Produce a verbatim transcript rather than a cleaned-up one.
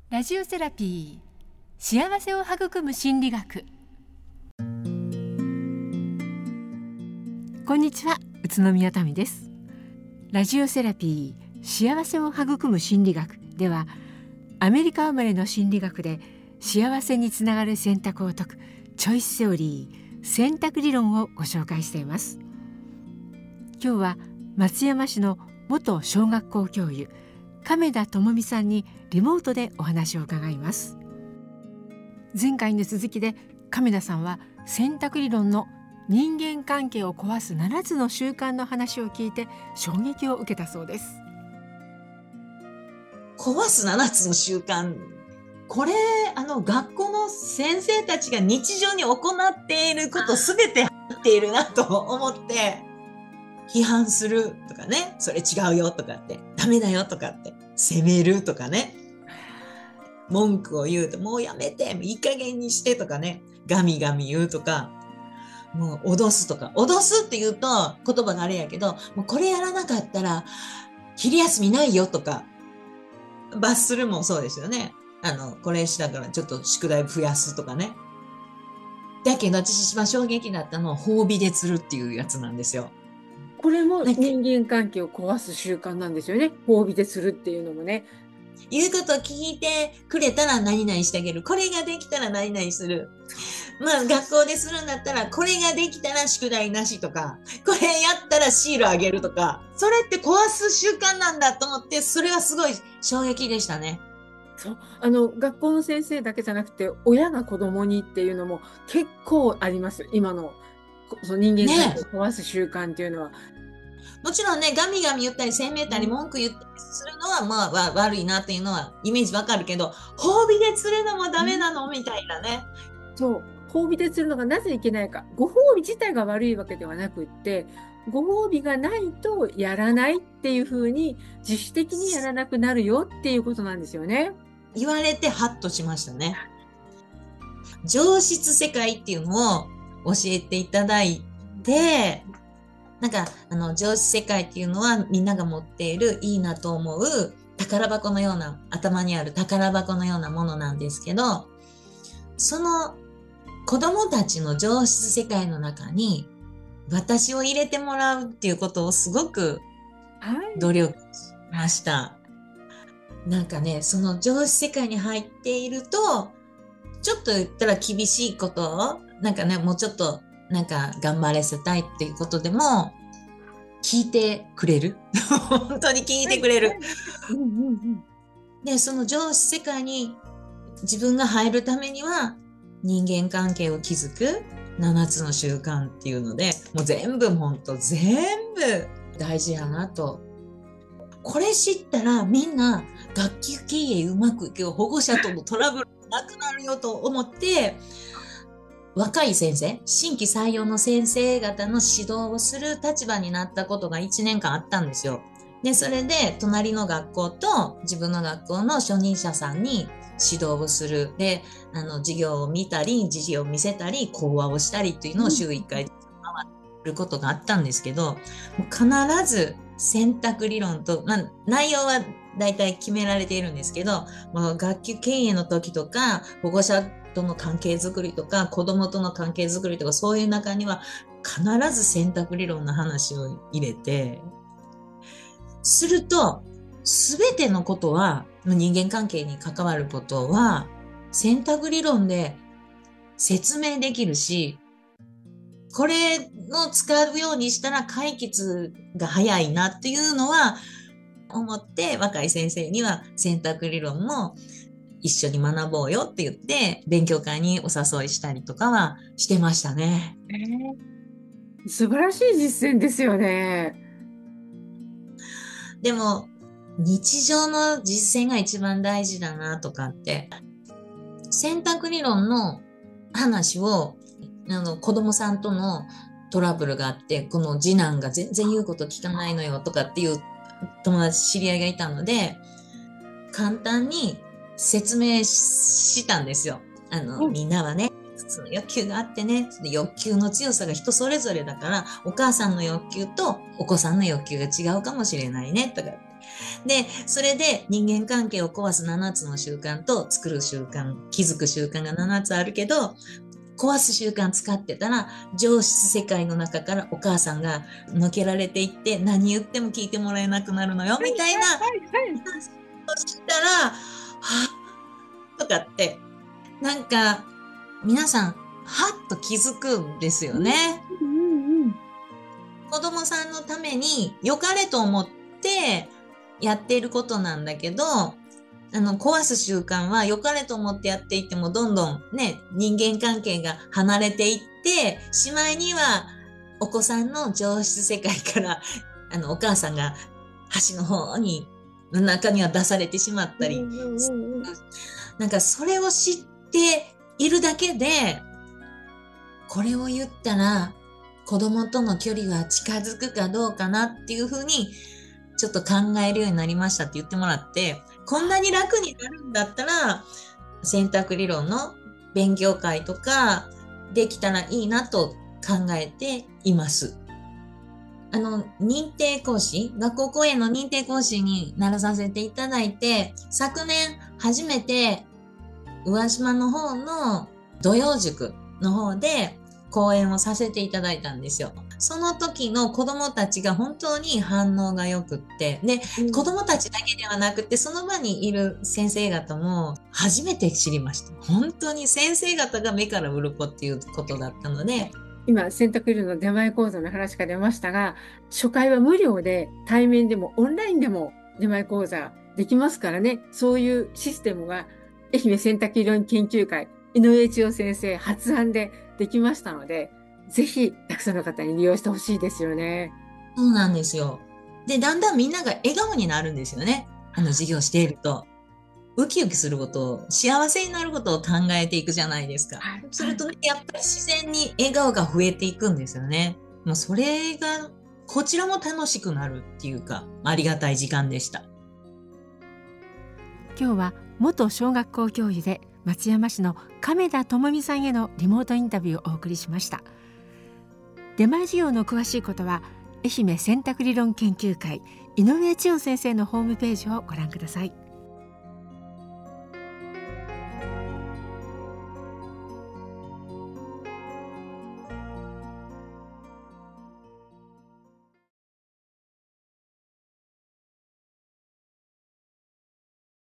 ラジオセラピー、幸せを育む心理学。こんにちは、宇都宮民です。ラジオセラピー、幸せを育む心理学では、アメリカ生まれの心理学で幸せにつながる選択を説くチョイスセオリー、選択理論をご紹介しています。今日は松山市の元小学校教諭亀田智美さんにリモートでお話を伺います。前回の続きで亀田さんは選択理論の人間関係を壊すななつの習慣の話を聞いて衝撃を受けたそうです。 壊すななつの習慣、これあの学校の先生たちが日常に行っていることすべて入っているなと思って批判するとかね、それ違うよとかってダメだよとかって責めるとかね、文句を言うともうやめていい加減にしてとかね、ガミガミ言うとか、もう脅すとか、脅すって言うと言葉があれやけど、もうこれやらなかったら昼休みないよとか、罰するもそうですよね。あのこれしたからちょっと宿題増やすとかね。だけど私一番衝撃だったのは褒美で釣るっていうやつなんですよ。 これも人間関係を壊す習慣なんですよね。褒美でするっていうのもね。 言うことを聞いてくれたら何々してあげる。これができたら何々する。まあ学校でするんだったらこれができたら宿題なしとか、これやったらシールあげるとか、それって壊す習慣なんだと思って、それはすごい衝撃でしたね。 そうあの学校の先生だけじゃなくて親が子供にっていうのも結構あります。今のその人間関係を壊す習慣っていうのは、ね、 もちろんね、ガミガミ言ったり責めたり文句言ったりするのはまあ悪いなっていうのはイメージわかるけど、褒美で釣るのもダメなのみたいなね。 そう褒美で釣るのがなぜいけないか、ご褒美自体が悪いわけではなくって、ご褒美がないとやらないっていうふうに自主的にやらなくなるよっていうことなんですよね。 言われてハッとしましたね。上質世界っていうのを教えていただいて、なんかあの上質世界っていうのはみんなが持っているいいなと思う宝箱のような、頭にある宝箱のようなものなんですけど、その子供たちの上質世界の中に私を入れてもらうっていうことをすごく努力しました。はい、なんかね、その上質世界に入っていると、ちょっと言ったら厳しいことを、なんかね、もうちょっとなんか頑張らせたいっていうことでも聞いてくれる。本当に聞いてくれる。で、その上質世界に自分が入るためには人間関係を築くななつの習慣っていうので、もう全部本当全部大事やなと。これ知ったらみんな学級経営うまくいくよ、保護者とのトラブルなくなるよと思って、若い先生、新規採用の先生方の指導をする立場になったことがいちねんかんあったんですよ。で、それで隣の学校と自分の学校の初任者さんに指導をする。で、あの、授業を見たり、時事を見せたり、講話をしたりというのを週いっかい回ることがあったんですけど、必ず選択理論と、まあ、内容はだいたい決められているんですけど、まあ、学級経営の時とか、保護者との関係づくりとか、子供との関係づくりとか、そういう中には必ず選択理論の話を入れて、すると、すべてのことは、人間関係に関わることは、選択理論で説明できるし、これを使うようにしたら解決が早いなっていうのは思って、若い先生には選択理論も一緒に学ぼうよって言って勉強会にお誘いしたりとかはしてましたね。 えー、素晴らしい実践ですよね。 でも日常の実践が一番大事だなとかって、選択理論の話をあの子供さんとのトラブルがあって、この次男が全然言うこと聞かないのよとかっていう友達知り合いがいたので、簡単に説明したんですよ。あの、うん、みんなはね、普通の欲求があってね、欲求の強さが人それぞれだから、お母さんの欲求とお子さんの欲求が違うかもしれないねとか、 で、それで人間関係を壊すななつの習慣と作る習慣、気づく習慣がななつあるけど、壊す習慣使ってたら、上質世界の中からお母さんが抜けられていって、何言っても聞いてもらえなくなるのよ、みたいな、 はいはいはいそしたら、はぁ、とかって、なんか、皆さん、はっと気づくんですよね。 うんうんうん。 子供さんのために良かれと思ってやっていることなんだけど、あの、壊す習慣は良かれと思ってやっていってもどんどんね、人間関係が離れていって、しまいにはお子さんの上質世界から、あの、お母さんが端の方に、中には出されてしまったり、 うんうんうんうん。 なんかそれを知っているだけで、これを言ったら子供との距離が近づくかどうかなっていうふうにちょっと考えるようになりましたって言ってもらって、こんなに楽になるんだったら選択理論の勉強会とかできたらいいなと考えています。あの、認定講師、学校講演の認定講師にならさせていただいて、昨年初めて宇和島の方の土曜塾の方で講演をさせていただいたんですよ。その時の子供たちが本当に反応が良くって、で、 うん子供たちだけではなくて、その場にいる先生方も初めて知りました。本当に先生方が目から鱗っていうことだったので、 今、選択理論の出前講座の話が出ましたが、初回は無料で対面でもオンラインでも出前講座できますからね。そういうシステムが愛媛選択理論研究会、井上千代先生発案でできましたので、ぜひたくさんの方に利用してほしいですよね。 そうなんですよ。で、だんだんみんなが笑顔になるんですよね。あの授業していると。ウキウキすることを、幸せになることを考えていくじゃないですか。 はいするとね、やっぱり自然に笑顔が増えていくんですよね。もうそれが、こちらも楽しくなるっていうか、ありがたい時間でした。 今日は元小学校教諭で松山市の亀田智美さんへのリモートインタビューをお送りしました。出前授業の詳しいことは愛媛選択理論研究会井上千代先生のホームページをご覧ください。